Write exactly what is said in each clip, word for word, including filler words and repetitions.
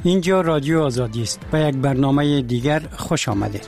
اینجا رادیو آزادی است. به یک برنامه دیگر خوش آمدید.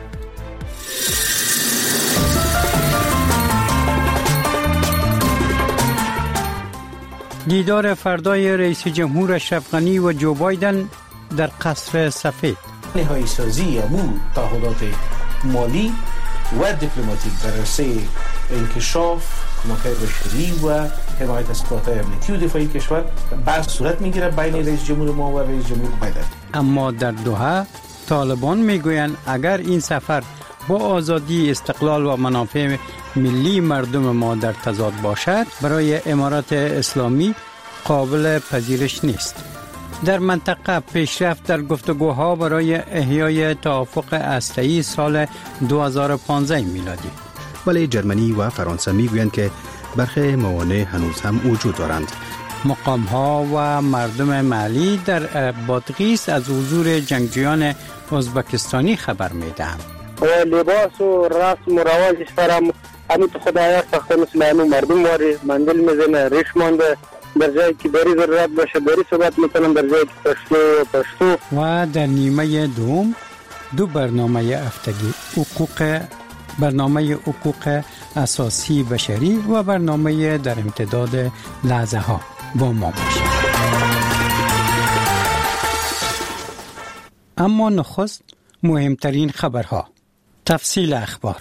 دیدار فردای رئیس جمهور اشرف غنی و جو بایدن در قصر سفید. نهایی سازی امور تعهدات مالی و دیپلماتیک در عرصه انکشاف، کمک‌های بشری و حمایت از قوات‌های امنیتی و دفاعی کشور بحث صورت می‌گیرد بین رئیس جمهور ما و رئیس جمهور بایدن. اما در دوحه طالبان میگویند اگر این سفر با آزادی، استقلال و منافع ملی مردم ما در تضاد باشد، برای امارات اسلامی قابل پذیرش نیست. در منطقه پیشرفت در گفتگوها برای احیای توافق هسته‌ای سال دو هزار و پانزده میلادی. ولی جرمنی و فرانسه میگویند که برخی موانع هنوز هم وجود دارند. مقام‌ها و مردم محلی در بادغیس از حضور جنگجویان ازبکستانی خبر میدهند. و لباس و رسم و رواجش فرام همین خدایا ساخته مثل همین مردم واری منزل میزنه ریش مانده، در جایی که بری ضرورت باشه بری صحبت میکنن، در جایی که پشتو پشتو. و در نیمه دوم دو برنامه هفتگی، حقوق برنامه حقوق اساسی بشری و برنامه در امتداد لحظه ها با ما باشید. اما نخست مهمترین خبرها. تفصیل اخبار.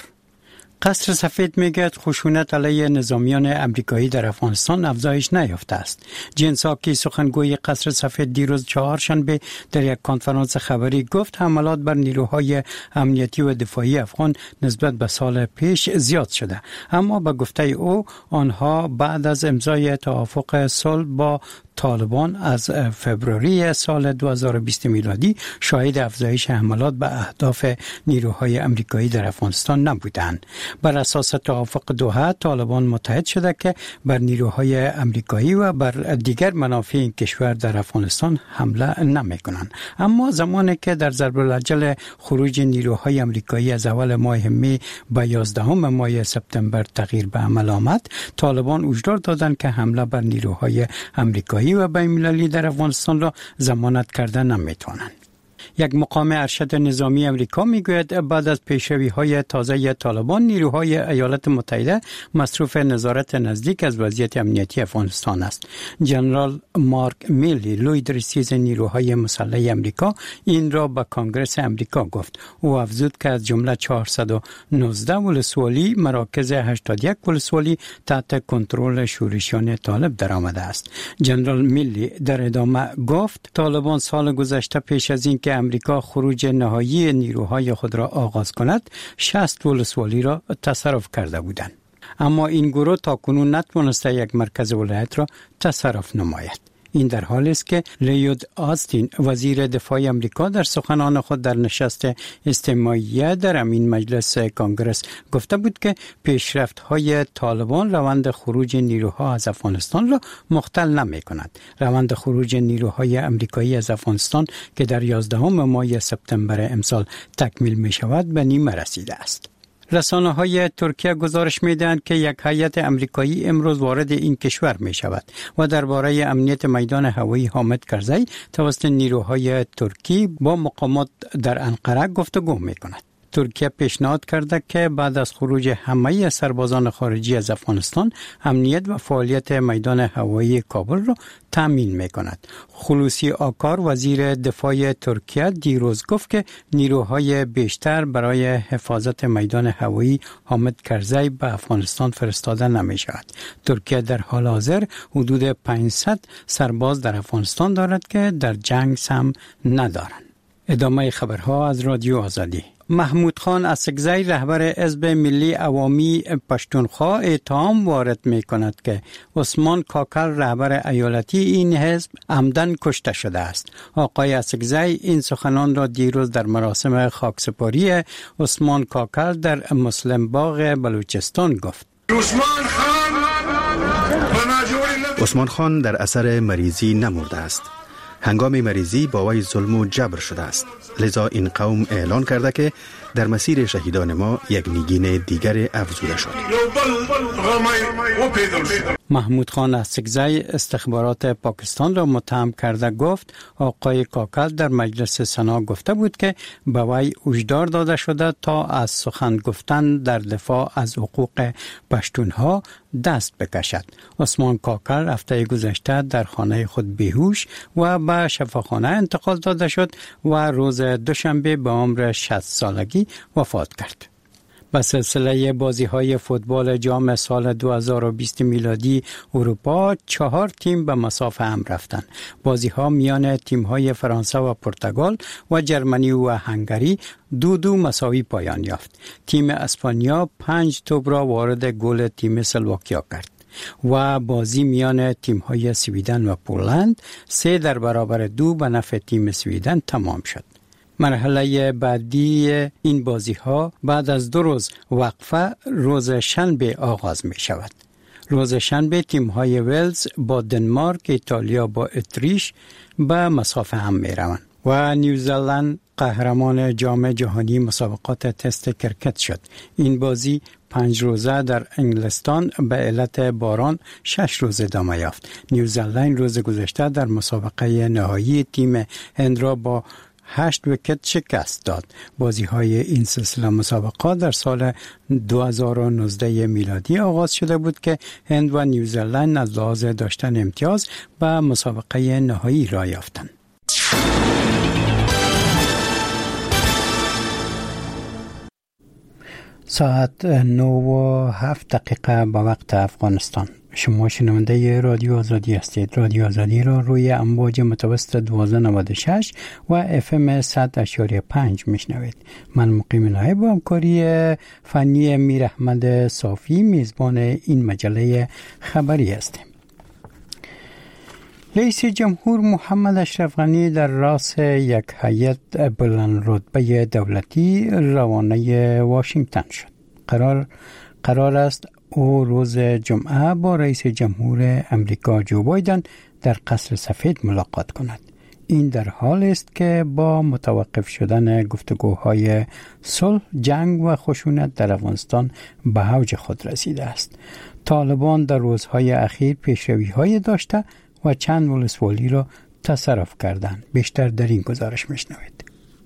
قصر سفید میگه خشونت علیه نظامیان امریکایی در افغانستان افزایش نیافته است. جین ساکی سخنگوی قصر سفید دیروز چهارشنبه در یک کنفرانس خبری گفت حملات بر نیروهای امنیتی و دفاعی افغان نسبت به سال پیش زیاد شده، اما به گفته او آنها بعد از امضای توافق صلح با طالبان از فوریه سال دو هزار و بیست میلادی شاهد افزایش حملات به اهداف نیروهای امریکایی در افغانستان نبودند. بر اساس توافق دوحه طالبان متحد شده که بر نیروهای امریکایی و بر دیگر منافع این کشور در افغانستان حمله نمی‌کنند. اما زمانی که در ضرب العجل خروج نیروهای امریکایی از اول ماه می به یازدهم ماه سپتامبر تغییر به عمل آمد، طالبان هشدار دادند که حمله بر نیروهای امریکایی و بین‌المللی در افغانستان را ضمانت کرده نمی‌توانند. یک مقام ارشد نظامی امریکا میگوید بعد از پیشروی‌های تازه طالبان نیروهای ایالات متحده مصروف نظارت نزدیک از وضعیت امنیتی افغانستان است. جنرال مارک میلی لوی رئیس نیروهای مسلح امریکا این را به کنگره امریکا گفت. او افزود که از جمله چهارصد و نوزده ولسوالی مراکز هشتاد و یک ولسوالی تحت کنترل شورشیان طالب درآمده است. جنرال میلی در ادامه گفت طالبان سال گذشته پیش از این که امریکا خروج نهایی نیروهای خود را آغاز کند شصت ولسوالی را تصرف کرده بودند، اما این گروه تاکنون نتوانسته یک مرکز ولایت را تصرف نماید. این در حالی است که لیود آستین وزیر دفاع امریکا در سخنان خود در نشست اجتماعی در امین مجلس کنگره گفته بود که پیشرفت‌های طالبان روند خروج نیروها از افغانستان را مختل نمی‌کند. روند خروج نیروهای امریکایی از افغانستان که در یازدهم ماه سپتامبر امسال تکمیل می‌شود به نیمه رسیده است. رسانه‌های ترکیه گزارش می‌دهند که یک هیئت امریکایی امروز وارد این کشور می‌شود و درباره امنیت میدان هوایی حامد کرزی توسط نیروهای ترکی با مقامات در انقره گفتگو می‌کند. ترکیه پیشنهاد کرده که بعد از خروج همه سربازان خارجی از افغانستان امنیت و فعالیت میدان هوایی کابل را تامین می‌کند. خلوصی آکار وزیر دفاع ترکیه دیروز گفت که نیروهای بیشتر برای حفاظت میدان هوایی حامد کرزی به افغانستان فرستاده نمی‌شود. ترکیه در حال حاضر حدود پانصد سرباز در افغانستان دارد که در جنگ سهم ندارند. ادامه خبرها از رادیو آزادی. محمود خان اسکزی رهبر حزب ملی عوامی پشتونخوا اتهام وارد می کند که عثمان کاکل رهبر ایالتی این حزب عمدن کشته شده است. آقای اسکزی این سخنان را دیروز در مراسم خاکسپاری عثمان کاکل در مسلم باغ بلوچستان گفت. عثمان خان در اثر مریضی نمرده است. هنگام مریضی با وی ظلم و جبر شده است. لذا این قوم اعلان کرده که در مسیر شهیدان ما یک نیگین دیگر افزوده شد. محمود خان اسکزی استخبارات پاکستان را متهم کرده گفت آقای کاکل در مجلس سنا گفته بود که به وی هشدار داده شده تا از سخن گفتن در دفاع از حقوق پشتونها دست بکشد. عثمان کاکل هفته گذشته در خانه خود بیهوش و به شفاخانه انتقال داده شد و روز دوشنبه به عمر شصت سالگی وفات کرد. به سلسله بازی‌های فوتبال جام سال دو هزار و بیست میلادی اروپا چهار تیم به مسافه هم رفتند. بازی‌ها میان تیم‌های فرانسه و پرتغال و جرمنی و هنگری دو دو مساوی پایان یافت. تیم اسپانیا پنج توپ را وارد گل تیم اسلواکیا کرد و بازی میان تیم‌های سویدن و پولند سه در برابر دو به نفع تیم سویدن تمام شد. مرحله بعدی این بازی ها بعد از دو روز وقفه روز شنبه آغاز می شود. روز شنبه تیم های ولز با دنمارک، ایتالیا با اتریش به مسافه هم می روند و نیوزلند قهرمان جام جهانی مسابقات تست کرکت شد. این بازی پنج روزه در انگلستان به علت باران شش روز ادامه یافت. نیوزلند روز گذشته در مسابقه نهایی تیم هند را با هشت ویکت شکست داد. بازی های این سلسله مسابقات در سال دو هزار و نوزده میلادی آغاز شده بود که هند و نیوزلند از لحاظ داشتن امتیاز به مسابقه نهایی را یافتند. ساعت نه و هفت دقیقه به وقت افغانستان. شما شنونده رادیو آزادی هستید. رادیو آزادی را روی امواج متوسط دوازده و نود و شش و اف ام صد اشاری پنج میشنوید. من مقیم نایب با همکاری فنی میر احمد صافی میزبان این مجله خبری هستیم. رئیس جمهور محمد اشرف غنی در راس یک هیئت بلند رتبه دولتی روانه واشنگتن شد. قرار قرار است او روز جمعه با رئیس جمهور امریکا جو بایدن در قصر سفید ملاقات کند. این در حال است که با متوقف شدن گفتگوهای صلح، جنگ و خشونت در افغانستان به اوج خود رسیده است. طالبان در روزهای اخیر پیشروی‌های داشته و چند ولسوالی را تصرف کردند. بیشتر در این گزارش میشنوید.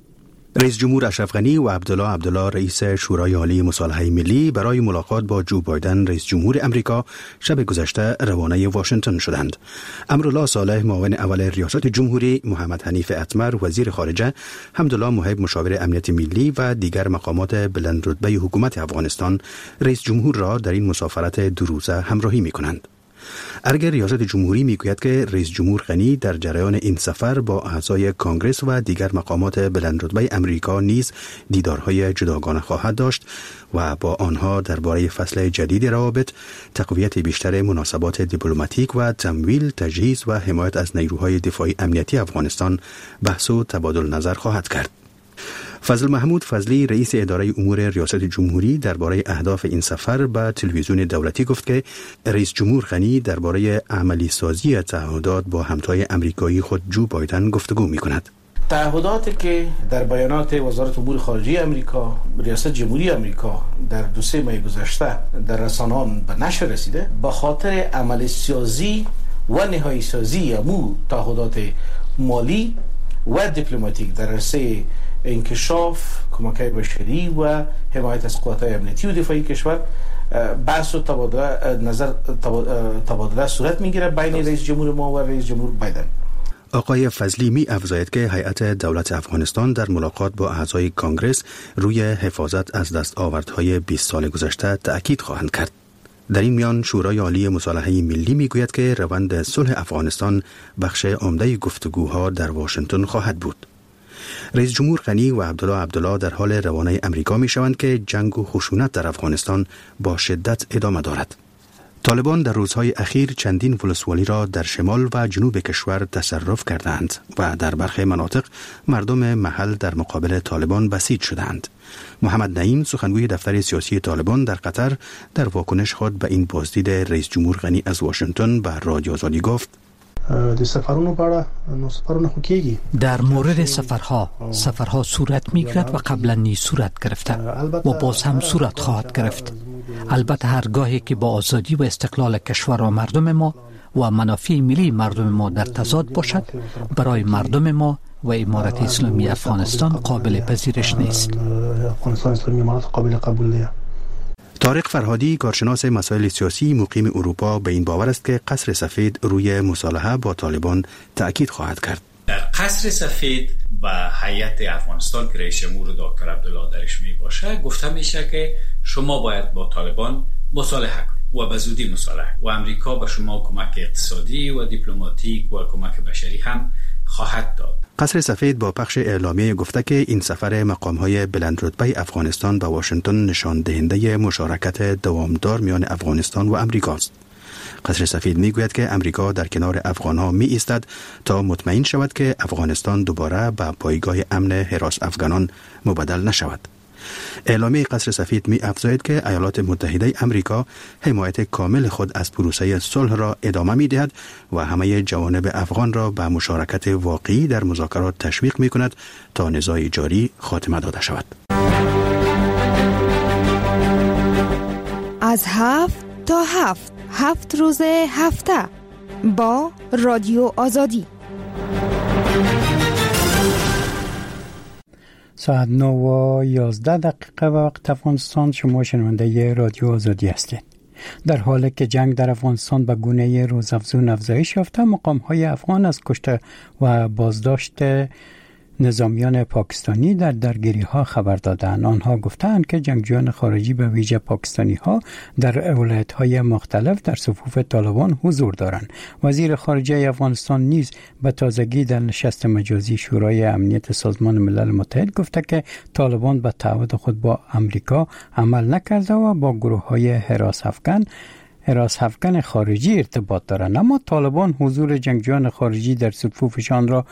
رئیس جمهور اشرف غنی و عبدالله عبدالله رئیس شورای عالی مصالحه ملی برای ملاقات با جو بایدن رئیس جمهور امریکا شب گذشته روانه واشنگتن شدند. امرالله صالح معاون اول ریاست جمهوری، محمد حنیف اتمر وزیر خارجه، حمدالله محب مشاور امنیت ملی و دیگر مقامات بلند رتبه حکومت افغانستان رئیس جمهور را در این مسافرت دو روزه همراهی می‌کنند. ارگ ریاست جمهوری میگوید که رئیس جمهور غنی در جریان این سفر با اعضای کانگرس و دیگر مقامات بلند رتبه امریکا نیز دیدارهای جداگانه خواهد داشت و با آنها درباره فصل جدید روابط، تقویت بیشتر مناسبات دیپلماتیک و تمویل، تجهیز و حمایت از نیروهای دفاعی امنیتی افغانستان بحث و تبادل نظر خواهد کرد. فضل محمود فضلی رئیس اداره امور ریاست جمهوری درباره اهداف این سفر به تلویزیون دولتی گفت که رئیس جمهور غنی درباره عملی سازی تعهدات با همتای امریکایی خود جو بایدن گفتگو می‌کند. تعهداتی که در بیانات وزارت امور خارجه امریکا، ریاست جمهوری امریکا در دو سه ماه گذشته در رسانه‌ها به نشر رسیده، به خاطر عملی سازی و نهایی سازی امو تعهدات مالی و دیپلماتیک در عرصه انکشاف، کمک بشری و حمایت از قوات‌های امنیتی و دفاعی کشور بحث و تبادله نظر تبادله صورت میگیره بین رئیس جمهور ما و رئیس جمهور بایدن. آقای فضلی می افزاید که هیئت دولت افغانستان در ملاقات با اعضای کانگرس روی حفاظت از دستاوردهای بیست سال گذشته تأکید خواهند کرد. در این میان شورای عالی مصالحه ملی میگوید که روند صلح افغانستان بخش عمده گفتگوها در واشنگتن خواهد بود. رئیس جمهور غنی و عبدالله عبدالله در حال روانه امریکا می شوند که جنگ و خشونت در افغانستان با شدت ادامه دارد. طالبان در روزهای اخیر چندین ولسوالی را در شمال و جنوب کشور تصرف کردند و در برخی مناطق مردم محل در مقابل طالبان بسیج شدند. محمد نعیم سخنگوی دفتر سیاسی طالبان در قطر در واکنش خود به این بازدید رئیس جمهور غنی از واشنگتن به رادیو آزادی گفت: د سفرونو په اړه نو سفرونه خو کېږي. در مورد سفرها سفرها صورت میگیرد و قبلا نیز صورت گرفته و باز هم صورت خواهد گرفت. البته هرگاهی که با آزادی و استقلال کشور و مردم ما و منافع ملی مردم ما در تضاد باشد، برای مردم ما و امارت اسلامی افغانستان قابل پذیرش نیست. افغانستان اسلامی امارت قابل قبول نیست. طارق فرهادی، کارشناس مسائل سیاسی مقیم اروپا، به این باور است که قصر سفید روی مصالحه با طالبان تأکید خواهد کرد. در قصر سفید با هیئت افغانستان که رئیس جمهور دکتر عبدالله درش می باشه گفته میشه که شما باید با طالبان مصالحه کنید و به زودی مصالحه و امریکا به شما کمک اقتصادی و دیپلماتیک و کمک بشری هم خواهد داد. قصر سفید با پخش اعلامیه گفته که این سفر مقام‌های بلندرتبه افغانستان به واشنگتن نشان دهنده مشارکت دوامدار میان افغانستان و امریکا است. قصر سفید میگوید که امریکا در کنار افغان‌ها می ایستد تا مطمئن شود که افغانستان دوباره به پایگاه امن حراس افغانان مبدل نشود. اعلامیه قصر سفید می افزاید که ایالات متحده امریکا حمایت کامل خود از پروسه صلح را ادامه می دهد و همه جوانب افغان را به مشارکت واقعی در مذاکرات تشویق می کند تا نزاع جاری خاتمه داده شود. از هفت تا هفت هفت روز هفته با رادیو آزادی. ساعت نه و یازده دقیقه وقت افغانستان. شما شنونده رادیو آزادی هستید. در حالی که جنگ در افغانستان به گونه روزافزون افزایش یافته، مقام‌های افغان از کشته و بازداشت نظامیان پاکستانی در درگیری‌ها خبر دادند. آنها گفتند که جنگجویان خارجی به ویژه پاکستانی‌ها در ولایت‌های مختلف در صفوف طالبان حضور دارند. وزیر خارجه افغانستان نیز به تازگی در نشست مجازی شورای امنیت سازمان ملل متحد گفته که طالبان به تعهد خود با امریکا عمل نکرده و با گروه‌های حراس افغان حراس افغان خارجی ارتباط دارند، اما طالبان حضور جنگجویان خارجی در صفوفشان را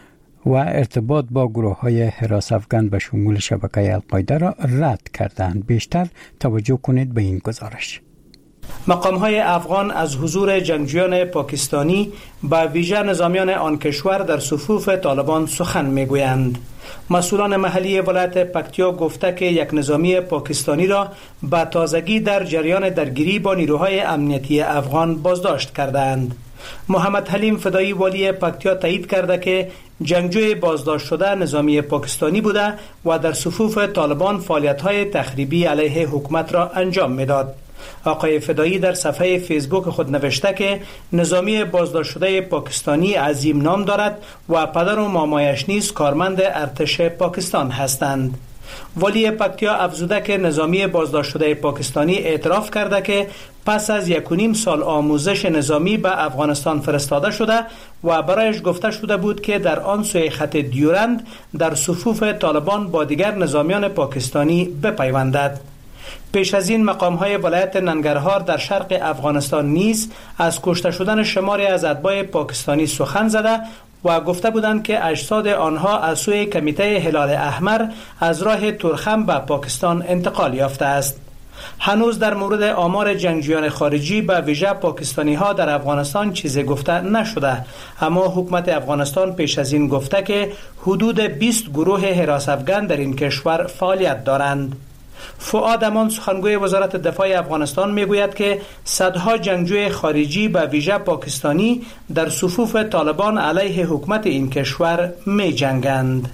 و ارتباط با گروه‌های حراس افغان به شمول شبکه القاعده را رد کردند. بیشتر توجه کنید به این گزارش. مقام‌های افغان از حضور جنگجویان پاکستانی به ویژه نظامیان آن کشور در صفوف طالبان سخن می‌گویند. مسئولان محلی ولایت پکتیا گفته که یک نظامی پاکستانی را به تازگی در جریان درگیری با نیروهای امنیتی افغان بازداشت کردند. محمد حلیم فدایی والی پکتیا تایید کرده که جنگجوی بازداشت شده نظامی پاکستانی بوده و در صفوف طالبان فعالیت‌های تخریبی علیه حکومت را انجام می‌داد. آقای فدایی در صفحه فیسبوک خود نوشته که نظامی بازداشت شده پاکستانی عظیم نام دارد و پدر و مامایش نیز کارمند ارتش پاکستان هستند. والی پکتیا افزوده که نظامی بازداشت شده پاکستانی اعتراف کرده که پس از یک و نیم سال آموزش نظامی به افغانستان فرستاده شده و برایش گفته شده بود که در آن سوی خط دیورند در صفوف طالبان با دیگر نظامیان پاکستانی بپیوندد. پیش از این مقام‌های ولایت ننگرهار در شرق افغانستان نیز از کشته شدن شماری از اتباع پاکستانی سخن زده و گفته بودند که اجساد آنها از سوی کمیته هلال احمر از راه تورخم به پاکستان انتقال یافته است. هنوز در مورد آمار جنگجویان خارجی به ویژه پاکستانی ها در افغانستان چیزی گفته نشده، اما حکومت افغانستان پیش از این گفته که حدود بیست گروه حراس افغان در این کشور فعالیت دارند. فؤاد امان سخنگوی وزارت دفاع افغانستان میگوید که صدها جنگجوی خارجی به ویژه پاکستانی در صفوف طالبان علیه حکومت این کشور می جنگند.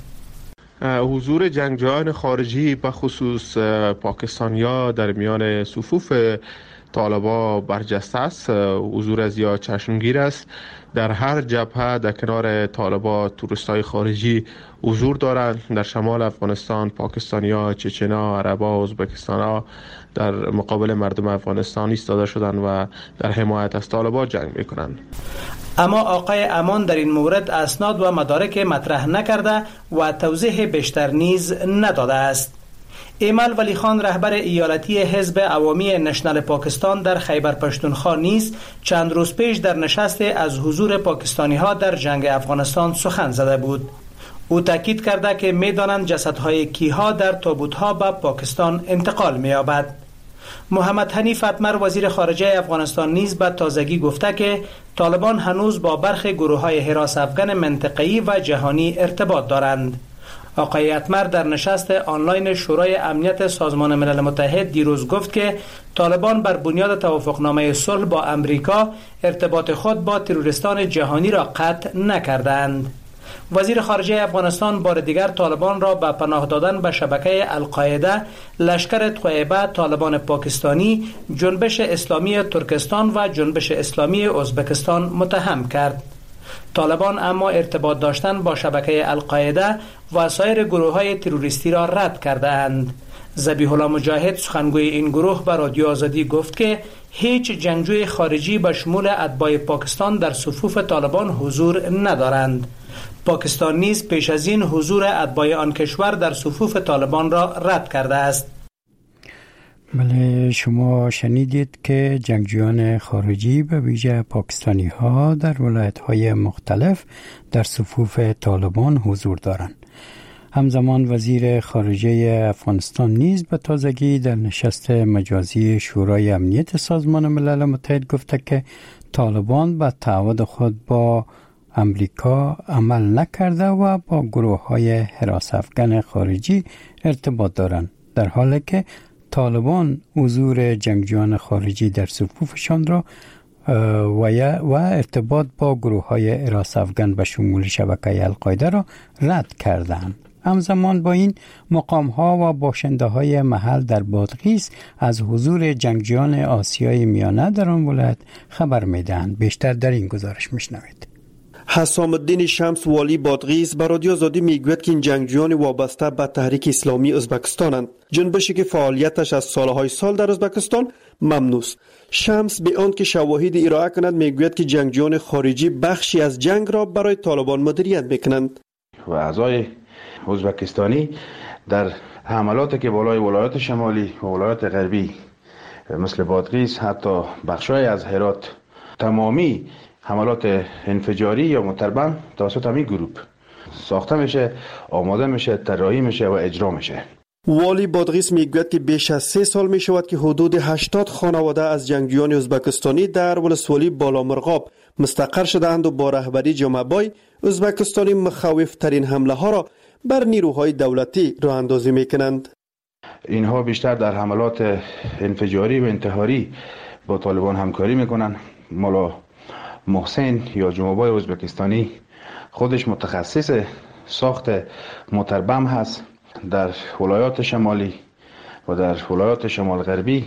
حضور جنگجویان خارجی به خصوص پاکستانیا در میان صفوف طالبان برجسته است. حضور از یا چشمگیر است. در هر جبهه در کنار طالبان توریستای خارجی حضور دارند. در شمال افغانستان پاکستانیا، چچنا، عربا، ازبکستانا در مقابل مردم افغانستان ایستاده شدند و در حمایت از طالبان جنگ میکنند. اما آقای امان در این مورد اسناد و مدارک مطرح نکرده و توضیح بیشتر نیز نداده است. ایمل ولی خان رهبر ایالتی حزب عوامی نشنل پاکستان در خیبر پشتونخوا نیز چند روز پیش در نشست از حضور پاکستانی ها در جنگ افغانستان سخن زده بود. او تاکید کرده که میدانند جسدهای کیها در تابوتها به پاکستان انتقال می‌یابد. محمد حنیف اتمر وزیر خارجه افغانستان نیز به تازگی گفته که طالبان هنوز با برخی گروه‌های حراس افغان منطقه‌ای و جهانی ارتباط دارند. آقای اتمر در نشست آنلاین شورای امنیت سازمان ملل متحد دیروز گفت که طالبان بر بنیاد توافقنامه صلح با امریکا ارتباط خود با تروریستان جهانی را قطع نکردند. وزیر خارجه افغانستان بار دیگر طالبان را به پناه دادن به شبکه القاعده، لشکر طیبه، طالبان پاکستانی، جنبش اسلامی ترکستان و جنبش اسلامی ازبکستان متهم کرد. طالبان اما ارتباط داشتن با شبکه القاعده و سایر گروه‌های تروریستی را رد کرده اند. ذبیح الله مجاهد سخنگوی این گروه به رادیو آزادی گفت که هیچ جنگجوی خارجی به شمول اتباع پاکستان در صفوف طالبان حضور ندارند. پاکستان نیز پیش از این حضور اتباع آن کشور در صفوف طالبان را رد کرده است. بله، شما شنیدید که جنگجویان خارجی به ویژه پاکستانی ها در ولایت های مختلف در صفوف طالبان حضور دارند. همزمان وزیر خارجه افغانستان نیز به تازگی در نشست مجازی شورای امنیت سازمان ملل متحد گفته که طالبان به تعهد خود با امریکا عمل نکرده و با گروه های حراس افغان خارجی ارتباط دارند، در حالی که طالبان حضور جنگجویان خارجی در صفوفشان را و ارتباط با گروه های حراس افغان به شمول شبکه القاعده را رد کردند. همزمان با این مقام ها و باشنده های محل در بادغیس از حضور جنگجویان آسیای میانه در آن ولایت خبر میدهند. بیشتر در این گزارش میشنوید. حسام الدین شمس والی بادغیس به رادیو آزادی میگوید که این جنگجویان وابسته به تحریک اسلامی ازبکستانند، جنبشی که فعالیتش از سالهای سال در ازبکستان ممنوع است. شمس به آن که شواهد ارائه کند میگوید که جنگجویان خارجی بخشی از جنگ را برای طالبان مدیریت میکنند و اعضای ازبکستانی در حملاتی که بالای ولایات شمالی و ولایات غربی مثل بادغیس، حتی بخشای از هرات، تمامی حملات انفجاری یا متربم توسط همین گروه ساخته میشه، آماده میشه، طراحی میشه و اجرا میشه. والی بادغیس میگوید که بیش از سه سال میشود که حدود هشتاد خانواده از جنگجویان ازبکستانی در ولسوالی بالامرغاب مستقر شدند و با رهبری جمعبای ازبکستانی مخوف ترین حمله ها را بر نیروهای دولتی راه اندازی میکنند. اینها بیشتر در حملات انفجاری و انتحاری با طالبان همکاری میکنند. مولا محسن یا جمعبای ازبکستانی خودش متخصص ساخت متربم هست. در ولایات شمالی و در ولایات شمال غربی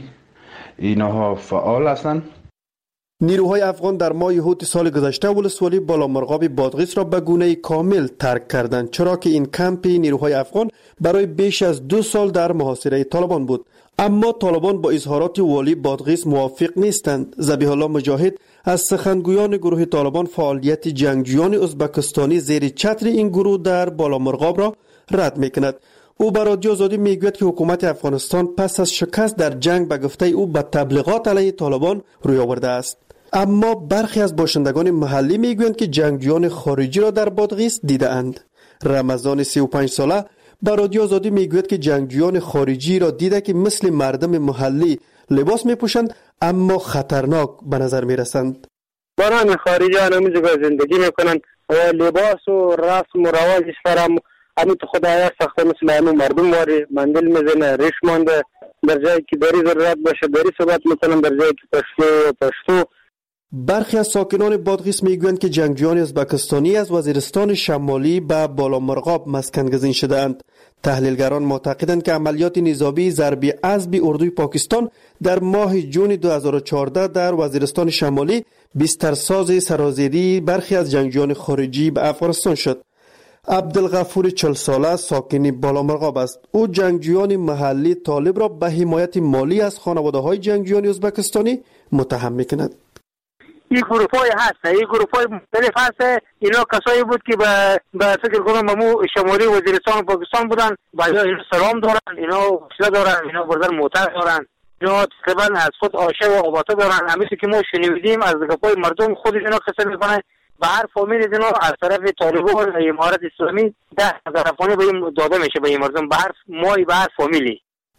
اینها فعال هستند. نیروهای افغان در ماه هوت سال گذشته ولسوالی بالامرغاب بادغیس را به گونه کامل ترک کردند، چرا که این کمپ نیروهای افغان برای بیش از دو سال در محاصره طالبان بود. اما طالبان با اظهارات والی بادغیس موافق نیستند. ذبیح الله مجاهد از سخنگویان گروه طالبان فعالیت جنگجویان ازبکستانی زیر چتر این گروه در بالامرغاب را رد میکند. او به رادیو آزادی میگوید که حکومت افغانستان پس از شکست در جنگ به گفته او به تبلیغات علیه طالبان روی آورده است. اما برخی از باشندگان محلی میگویند که جنگجویان خارجی را در بادغیس دیده اند. رمضان سی و پنج ساله به رادیو آزادی میگوید که جنگجویان خارجی را دیده که مثل مردم محلی لباس میپوشند اما خطرناک به نظر میرسند. بانان خارجی همین جگاه زندگی میکنند و لباس و رسم و رواجش فرام همین تو خدایا ساخته مثل همین مردم واری مندل میزنه، ریش مانده، در جایی که داری ضرورت باشه داری صحبت میکنن، در جایی که پشتو پشتو. برخی از ساکنان بادغیس میگویند که جنگجویان ازبکستانی از وزیرستان شمالی به بالامرغاب مسکن گزین شدهاند. تحلیلگران معتقدند که عملیات نظامی ضربی عضبی اردوی پاکستان در ماه جون دو هزار و چهارده در وزیرستان شمالی بسترساز سرازیری برخی از جنگجویان خارجی به افغانستان شد. عبدالغفور چهل ساله ساکن بالامرغاب است. او جنگجویان محلی طالب را به حمایت مالی از خانواده‌های جنگجویان ازبکستانی متهم می‌کند. این گروه‌های هست، این گروه‌های مختلف هست. اینا کسایی بود که به به فکر کنم ممو شمالی وزیرستان پاکستان بودن، بعدا اینا سلام دارن، اینا وسیله دارن، اینا بردن موتر دارن، اینا تقریبا از خود آشه و آباته دارن. همیشه که ما شنیدیم از گپای مردم خودش اینا قصه میکنه. به هر فامیل اینا از طرف طالبان و امارت اسلامی ده هزار افغانی به این داده میشه به این مردم، به هر ماهی به هر فامیلی.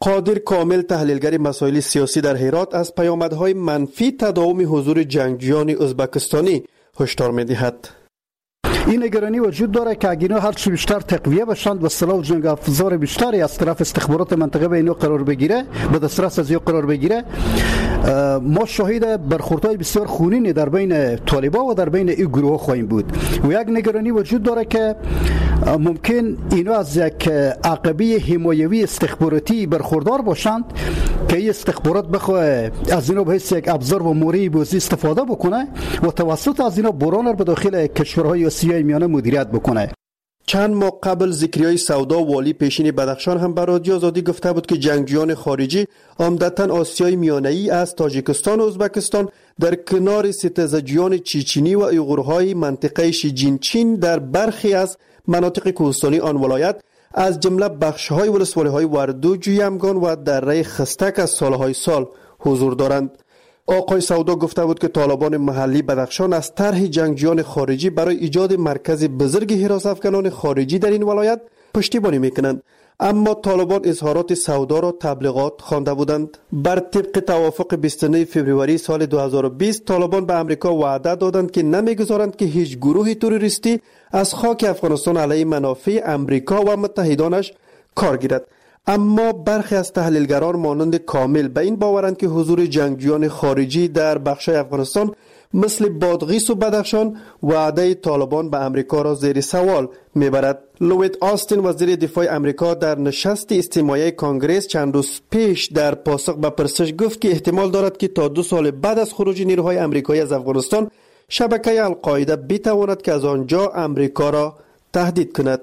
قادر کامل، تحلیلگر مسائل سیاسی در هرات، از پیامدهای منفی تداوم حضور جنگجویان ازبکستانی هشدار می‌دهد. این نگرانی وجود داره که اگه اینا هر چی بیشتر تقویه بشند و سلاح جنگ افزار بیشتری از طرف استخبارات منطقه به اینا قرار بگیره، به دسترس از اینا قرار بگیره، ما شاهد برخوردهای بسیار خونینی در بین طالبان و در بین این گروه خواهیم بود. و یک نگرانی وجود داره که ممکن اینا از یک عقبه حمایوی استخباراتی برخوردار باشند که این استخبارات بخواه از اینا به حیث یک ابزار و موری بازی استفاده بکنه و توسط از اینا بران به داخل کشورهای آسیای میانه مدیریت بکنه. چند ماه قبل ذکریای سودا، والی پیشین بدخشان، هم به رادیو آزادی گفته بود که جنگجویان خارجی عمدتاً آسیای میانه‌ای از تاجیکستان و ازبکستان در کنار ستیزجویان چیچینی و ایغورهای منطقه شیجینچین در برخی از مناطق کوهستانی آن ولایت از جمله بخش‌های ولسوالی‌های وردو، جویمگان و دره خستک از سالهای سال حضور دارند. آقای سودا گفته بود که طالبان محلی بدخشان از طرح جنگجویان خارجی برای ایجاد مرکز بزرگ حراس افغانان خارجی در این ولایت پشتیبانی میکنند، اما طالبان اظهارات سودا را تبلیغات خوانده بودند. بر طبق توافق بیست و نه فوریه سال دو هزار و بیست، طالبان به امریکا وعده دادند که نمیگذارند که هیچ گروه تروریستی از خاک افغانستان علیه منافع امریکا و متحدانش کار گیرد. اما برخی از تحلیلگران مانند کامل به این باورند که حضور جنگجویان خارجی در بخشای افغانستان مثل بادغیس و بدخشان وعده طالبان به امریکا را زیر سوال میبرد. لوید آستین، وزیر دفاع امریکا، در نشست اجتماعی کانگرس چند روز پیش در پاسخ به پرسش گفت که احتمال دارد که تا دو سال بعد از خروج نیروهای امریکایی از افغانستان شبکه القاعده بتواند که از آنجا امریکا را تهدید کند.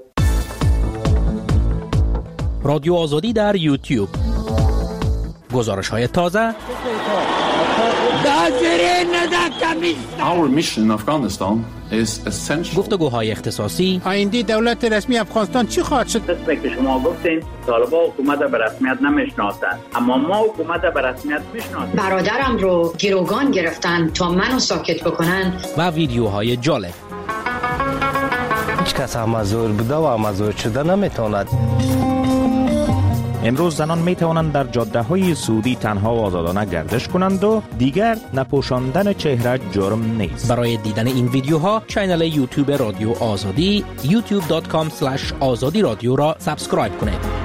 رادیو آزادی در یوتیوب، گزارش های تازه. Our mission in Afghanistan is essential. گفتگوهای اختصاصی. آینده دولت رسمی افغانستان چی خواهد شد؟ مثل که شما گفتین طالبان حکومت به رسمیت نمیشناسند، اما ما حکومت به رسمیت میشناسیم. برادرم رو گروگان گرفتن تا منو ساکت بکنن. و ویدیوهای جالب. هیچ کس هم مزور بوده و مزور شده نمیتواند. امروز زنان می توانند در جاده های سعودی تنها و آزادانه گردش کنند و دیگر نپوشاندن چهره جرم نیست. برای دیدن این ویدیوها کانال یوتیوب رادیو آزادی یوتیوب دات کام اسلش آزادی رادیو را سابسکرایب کنید.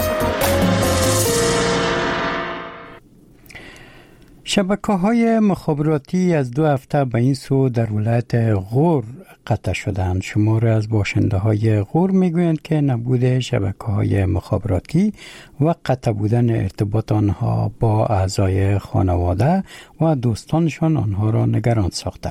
شبکه‌های مخابراتی از دو هفته به این سو در ولایت غور قطع شدند. شمار از باشنده‌های غور میگویند که نبود شبکه‌های مخابراتی و قطع بودن ارتباط آنها با اعضای خانواده و دوستانشان آنها را نگران ساخته.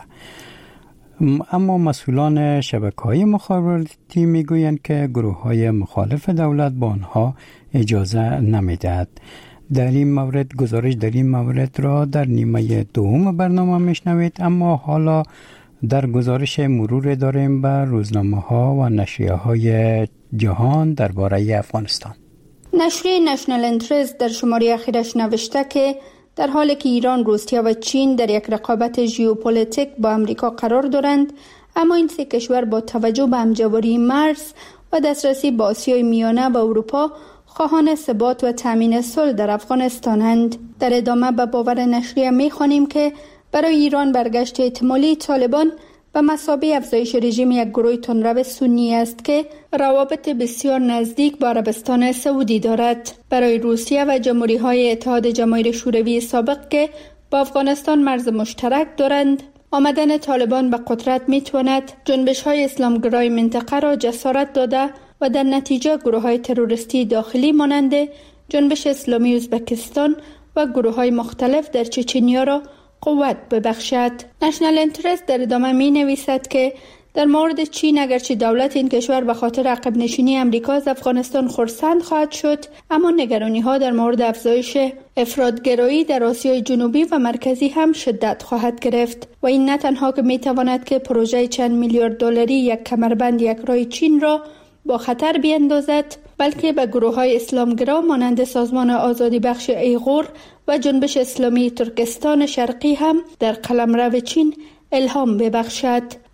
اما مسئولان شبکه‌های مخابراتی میگویند که گروه‌های مخالف دولت با آنها اجازه نمی‌دهد. در این مورد گزارش در این مورد را در نیمه دوم برنامه میشنوید، اما حالا در گزارش مرور داریم بر روزنامه ها و نشریه های جهان درباره افغانستان. نشریه نشنال انترست در شماره اخیرش نوشته که در حالی که ایران، روسیه و چین در یک رقابت ژئوپلیتیک با امریکا قرار دارند، اما این سه کشور با توجه به همجواری مرز و دسترسی به آسیای میانه و اروپا خواهان ثبات و تامین صلح در افغانستانند. در ادامه به باور نشریه می‌خوانیم که برای ایران برگشت احتمالی طالبان به مثابه افزایش رژیم یک گروه تندرو سنی است که روابط بسیار نزدیک با عربستان سعودی دارد. برای روسیه و جمهوری‌های اتحاد جماهیر شوروی سابق که با افغانستان مرز مشترک دارند، آمدن طالبان به قدرت می‌تواند جنبش‌های اسلامگرای منطقه را جسارت داده و در نتیجه گروه‌های تروریستی داخلی مانند جنبش اسلامی ازبکستان و گروه‌های مختلف در چچنیا را قوت ببخشد. نشنال انترست در ادامه می نویسد که در مورد چین، اگرچه دولت این کشور به خاطر عقب نشینی امریکا از افغانستان خرسند خواهد شد، اما نگرانی‌ها در مورد افزایش افراط‌گرایی در آسیای جنوبی و مرکزی هم شدت خواهد گرفت و این نه تنها که می‌تواند که پروژه چند میلیارد دلاری یک کمربند یک راه چین را با خطر بیندازد، بلکه به گروه‌های اسلامگرا مانند سازمان آزادی بخش ایغور و جنبش اسلامی ترکستان شرقی هم در قلمرو چین الهام ببخشد.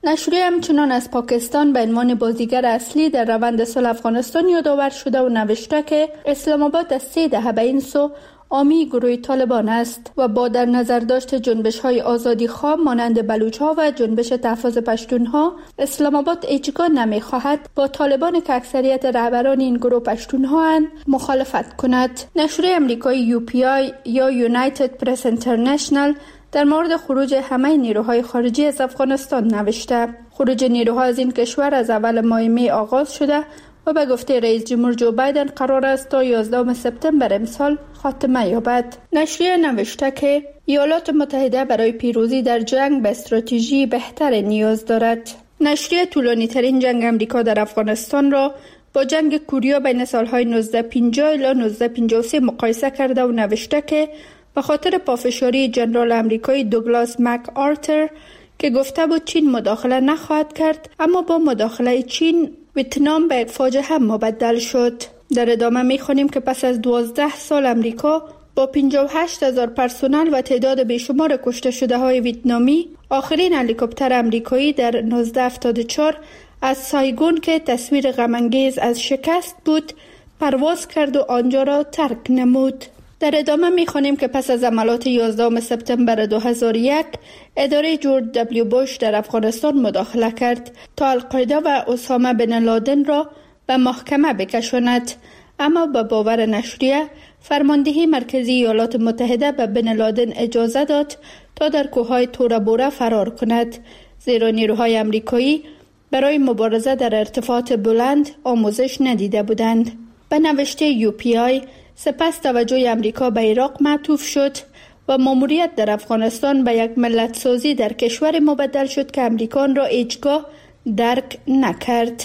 نشریه همچنان از پاکستان به عنوان بازیگر اصلی در روند صلح افغانستان یادآور شده و نوشته که اسلام آباد از سه دهه به این سو حامی گروه طالبان است و با در نظر داشت جنبش‌های آزادی خواه مانند بلوچ‌ها و جنبش تحفظ پشتونها، اسلام آباد هیچگاه نمی‌خواهد با طالبان که اکثریت رهبران این گروه پشتونها اند مخالفت کند. نشریه آمریکایی یو پی آی یا یونایتد پرس اینترنشنال در مورد خروج همه نیروهای خارجی از افغانستان نوشته: خروج نیروها از این کشور از اول ماه می آغاز شده و به گفته رئیس جمهور جو بایدن قرار است تا یازدهم سپتامبر امسال خاتمه یابد. نشریه نوشته که ایالات متحده برای پیروزی در جنگ به استراتژی بهتر نیاز دارد. نشریه طولانی ترین جنگ امریکا در افغانستان را با جنگ کوریا بین سالهای نوزده پنجاه الی نوزده پنجاه و سه مقایسه کرده و نوشته که به خاطر پافشاری جنرال امریکایی دوگلاس مک آرتر که گفته بود چین مداخله نخواهد کرد، اما با مداخله چین ویتنام به یک فاجعه مبدل شد. در ادامه می‌خوانیم که پس از دوازده سال امریکا با پنجاه و هشت هزار پرسنل و تعداد بیشمار کشته شده های ویتنامی، آخرین هلیکوپتر امریکایی در نوزده هفتاد و چهار از سایگون که تصویر غم‌انگیز از شکست بود پرواز کرد و آنجا را ترک نمود. در ادامه می‌خوانیم که پس از عملیات یازدهم سپتامبر دو هزار و یک اداره جورج دبلیو بوش در افغانستان مداخله کرد تا القاعده و اسامه بن لادن را به محکمه بکشاند، اما به باور نشریه فرماندهی مرکزی ایالات متحده به بن لادن اجازه داد تا در کوههای تورا بورا فرار کند، زیرا نیروهای امریکایی برای مبارزه در ارتفاعات بلند آموزش ندیده بودند. به نوشته یو پی آی سپس توجه امریکا به عراق معطوف شد و ماموریت در افغانستان به یک ملت سازی در کشور مبدل شد که امریکا را هیچگاه درک نکرد.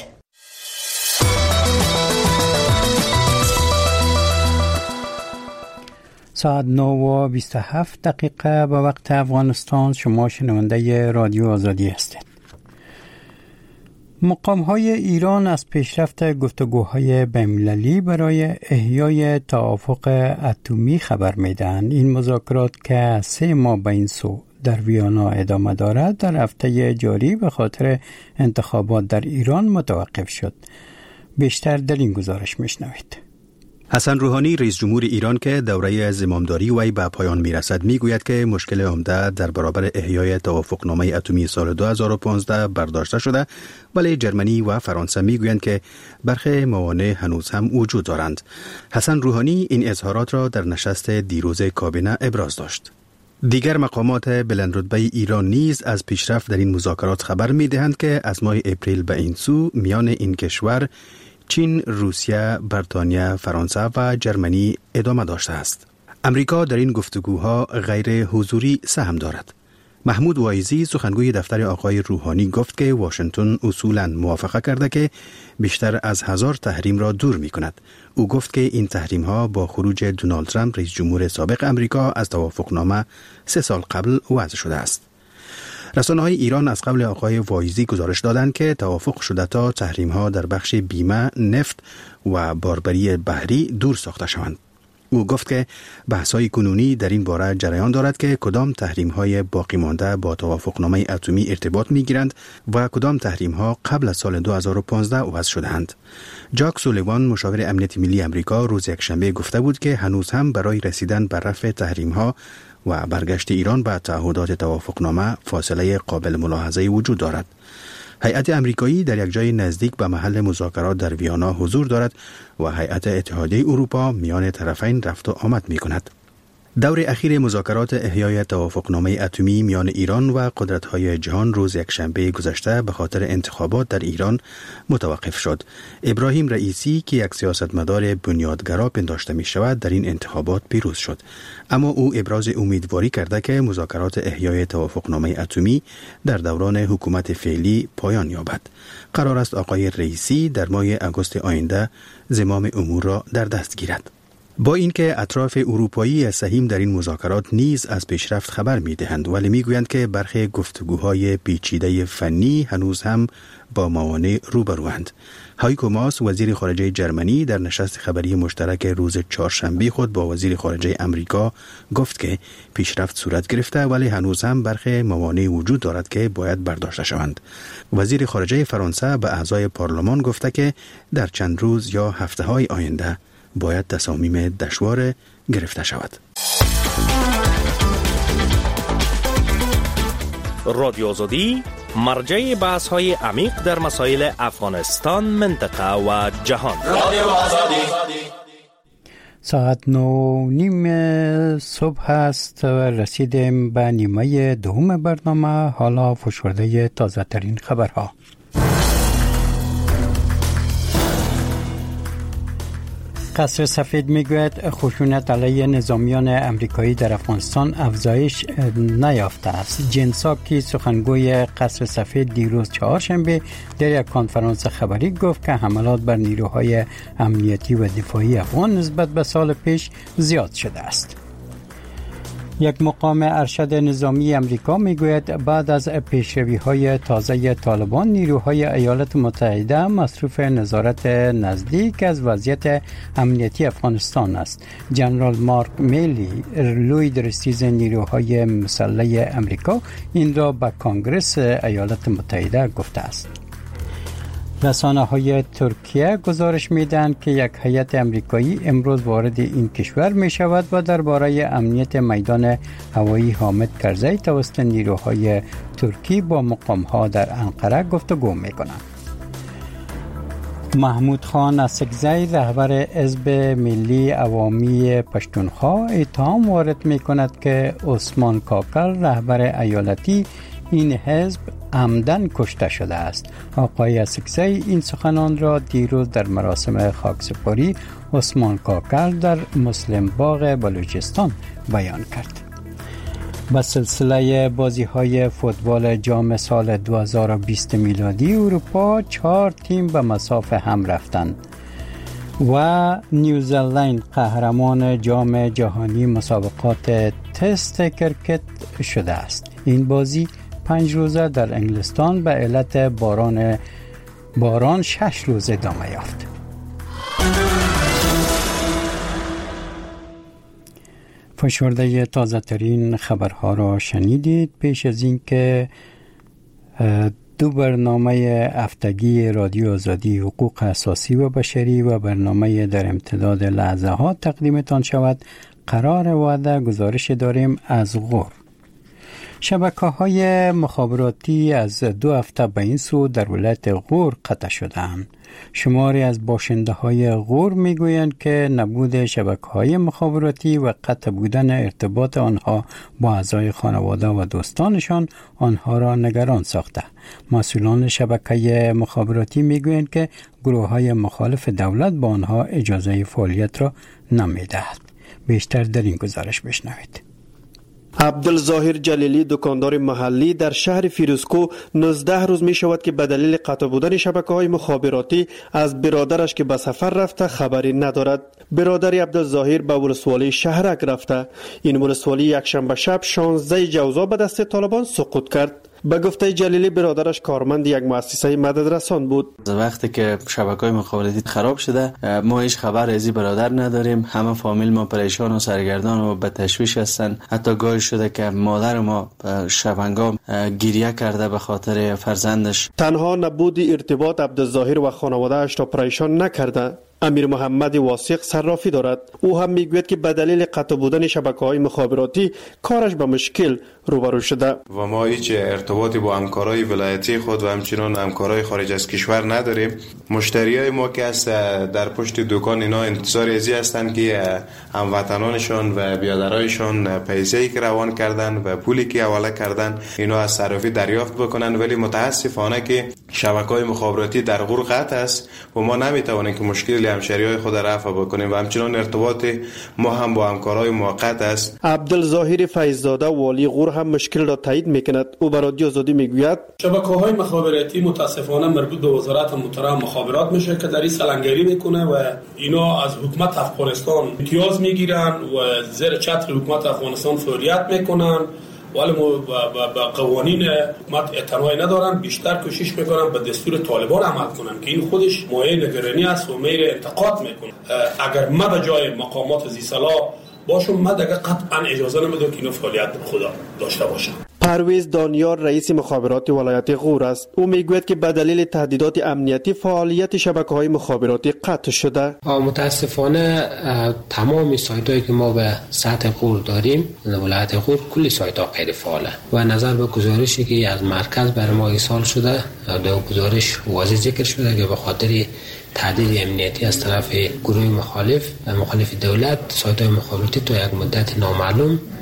ساعت نه و بیست و هفت دقیقه به وقت افغانستان. شما شنونده رادیو آزادی هستید. مقام‌های ایران از پیشرفت گفتگوهای بین‌المللی برای احیای توافق اتمی خبر می‌دهند. این مذاکرات که سه ماه به این سو در ویانا ادامه دارد در هفته جاری به خاطر انتخابات در ایران متوقف شد. بیشتر در این گزارش می‌شنوید. حسن روحانی رئیس جمهور ایران که دوره زمامداری وی به پایان میرسد میگوید که مشکل عمده در برابر احیای توافقنامه اتمی سال دو هزار و پانزده برداشته شده، ولی جرمنی و فرانسه میگویند که برخی موانع هنوز هم وجود دارند. حسن روحانی این اظهارات را در نشست دیروز کابینه ابراز داشت. دیگر مقامات بلندرتبه ایران نیز از پیشرفت در این مذاکرات خبر میدهند که از ماه اپریل به این سو میان این کشور چین، روسیه، بریتانیا، فرانسه و جرمنی ادامه داشته است. امریکا در این گفتگوها غیر حضوری سهم دارد. محمود وایزی سخنگوی دفتر آقای روحانی گفت که واشنگتن اصولاً موافقه کرده که بیشتر از هزار تحریم را دور می کند. او گفت که این تحریم ها با خروج دونالد ترامپ رئیس جمهور سابق امریکا از توافقنامه سه سال قبل وضع شده است. رسانه‌های ایران از قبل آقای وایزی گزارش دادند که توافق شده تا تحریم‌ها در بخش بیمه، نفت و باربری بحری دور ساخته شوند. او گفت که بحث‌های کنونی در این باره جریان دارد که کدام تحریم‌های باقی مانده با توافقنامه اتمی ارتباط می‌گیرند و کدام تحریم‌ها قبل از سال دو هزار و پانزده وضع شده‌اند. جاک سولیوان مشاور امنیت ملی امریکا روز یکشنبه گفته بود که هنوز هم برای رسیدن به رفع تحریم‌ها و برگشت ایران به تعهدات توافقنامه فاصله قابل ملاحظه‌ای وجود دارد. هیئت امریکایی در یک جای نزدیک به محل مذاکرات در ویانا حضور دارد و هیئت اتحادیه اروپا میان طرفین رفت و آمد می‌کند. دور اخیر مذاکرات احیای توافقنامه اتمی میان ایران و قدرت‌های جهان روز یکشنبه گذشته به خاطر انتخابات در ایران متوقف شد. ابراهیم رئیسی که یک سیاستمدار بنیادگرا پنداشته می‌شود در این انتخابات پیروز شد، اما او ابراز امیدواری کرده که مذاکرات احیای توافقنامه اتمی در دوران حکومت فعلی پایان یابد. قرار است آقای رئیسی در ماه آگوست آینده زمام امور را در دست گیرد. با اینکه اطراف اروپایی سهیم در این مذاکرات نیز از پیشرفت خبر می‌دهند، ولی می‌گویند که برخی گفتگوهای پیچیده فنی هنوز هم با موانع روبروند. هایکو ماس وزیر خارجه جرمنی در نشست خبری مشترک روز چهارشنبه خود با وزیر خارجه امریکا گفت که پیشرفت صورت گرفته ولی هنوز هم برخی موانع وجود دارد که باید برداشته شوند. وزیر خارجه فرانسه به اعضای پارلمان گفته که در چند روز یا هفته‌های آینده باید تصامیم دشوار گرفته شود. رادیو آزادی مرجع بحث های عمیق در مسائل افغانستان، منطقه و جهان. رادیو آزادی. ساعت نو نیم صبح است و رسیدیم به نیمه دوم برنامه. حالا فشرده تازه ترین خبرها. قصر سفید میگوید خشونت علیه نظامیان امریکایی در افغانستان افزایش نیافته است. جن ساکی سخنگوی قصر سفید دیروز چهارشنبه در یک کنفرانس خبری گفت که حملات بر نیروهای امنیتی و دفاعی افغان نسبت به سال پیش زیاد شده است. یک مقام ارشد نظامی امریکا میگوید بعد از پیشروی‌های تازه طالبان نیروهای ایالات متحده مصروف نظارت نزدیک از وضعیت امنیتی افغانستان است. جنرال مارک میلی لوی درستیز نیروهای مسلح امریکا این را به کانگرس ایالات متحده گفته است. رسانه های ترکیه گزارش میدن که یک هیئت امریکایی امروز وارد این کشور می شود و درباره امنیت میدان هوایی حامد کرزی توسط نیروهای ترکی با مقام ها در انقره گفتگو می کنند. محمود خان اسکزی رهبر حزب ملی عوامی پشتونخوا اتهام وارد می کند که عثمان کاکل رهبر ایالتی این حزب عمدن کشته شده است. آقای اسکزی این سخنان را دیروز در مراسم خاکسپاری عثمان کاکل در مسلم باغ بلوچستان بیان کرد. با سلسله بازی‌های فوتبال جام سال دو هزار و بیست میلادی اروپا چهار تیم به مسافه هم رفتند و نیوزلند قهرمان جام جهانی مسابقات تست کرکت شده است. این بازی پنج روزه در انگلستان به علت باران باران شش روزه ادامه یافت. فشرده تازه ترین خبرها را شنیدید. پیش از این که دو برنامه هفتگی رادیو آزادی حقوق اساسی و بشری و برنامه در امتداد لحظه ها تقدیمتان شود، قرار وعده گزارش داریم از غور. شبکه‌های مخابراتی از دو هفته به این سو در ولایت غور قطع شده‌اند. شماری از باشنده‌های غور می‌گویند که نبود شبکه‌های مخابراتی و قطع بودن ارتباط آنها با اعضای خانواده و دوستانشان آنها را نگران ساخته. مسئولان شبکه مخابراتی می‌گویند که گروه‌های مخالف دولت با آنها اجازه فعالیت را نمی‌دهد. بیشتر در این گزارش بشنوید. عبدالظاهر جلیلی دکاندار محلی در شهر فیروزکو نوزده روز می شود که به دلیل قطع بودن شبکه‌های مخابراتی از برادرش که به سفر رفته خبری ندارد. برادر عبدالظاهر به ولسوالی شهرک رفته. این ولسوالی یکشنبه شب شانزده جوزا به دست طالبان سقوط کرد. به گفته جلیلی برادرش کارمند یک مؤسسه مددرسان بود. وقتی که شبکه‌های مخابراتی خراب شده ما هیچ خبر از برادر نداریم. همه فامیل ما پریشان و سرگردان و به تشویش هستند. حتی گاهی شده که مادر ما شبنگام گریه کرده به خاطر فرزندش. تنها نبود ارتباط عبدالظاهر و خانواده‌اش را پریشان نکرده. امیر محمد واثق صرافی دارد. او هم میگوید که به دلیل قطع بودن شبکه‌های مخابراتی کارش به مشکل روبرو شده و ما هیچ ارتباطی با همکارای ولایتی خود و همچنان همکارای خارج از کشور نداریم. مشتریای ما که است در پشت دکان اینا انتظار ازی هستند که هموطنانشان و برادرایشان پیسه‌ای که روان کردن و پولی که حواله کردن اینا از صرافی دریافت بکنن، ولی متاسفانه که شبکه‌های مخابراتی در غور قطع است و ما نمیتوانیم که مشکل همشهری‌های خود رفع بکنیم و همچنان ارتباط ما هم با همکارای موقت است. عبدالظاهر فیض‌زاده والی غور هم مشکل را تایید میکند. او به رادیو آزادی میگوید شبکه‌های مخابراتی متاسفانه مربوط به وزارت محترم مخابرات میشه که در این سلنگری میکنه و اینا از حکومت افغانستان امتیاز میگیرن و زیر چتر حکومت افغانستان فعالیت میکنن، ولی با قوانین حکومت اعتنایی ندارن، بیشتر کوشش میکنن به دستور طالبان عمل کنن که این خودش مایه نگرانی است و میره انتقاد میکنه. اگر ما به جای مقامات زی صلاح باشم، ما دیگه قطعا اجازه نمیدم که اینو فعالیت خدا داشته باشه. پرویز دانیار رئیس مخابرات ولایت غور است. او میگوید که به دلیل تهدیدات امنیتی فعالیت شبکه‌های مخابراتی قطع شده. متاسفانه تمام سایت‌هایی که ما به سطح غور داریم در ولایت غور کلی سایت‌ها غیر فعاله و نظر به گزارشی که از مرکز برای ما ایصال شده در گزارش واضح ذکر شده که به خاطر تهدید امنیتی از طرف گروه مخالف و مخالف دولت سایت‌های مخابراتی تا یک مدت نامعلوم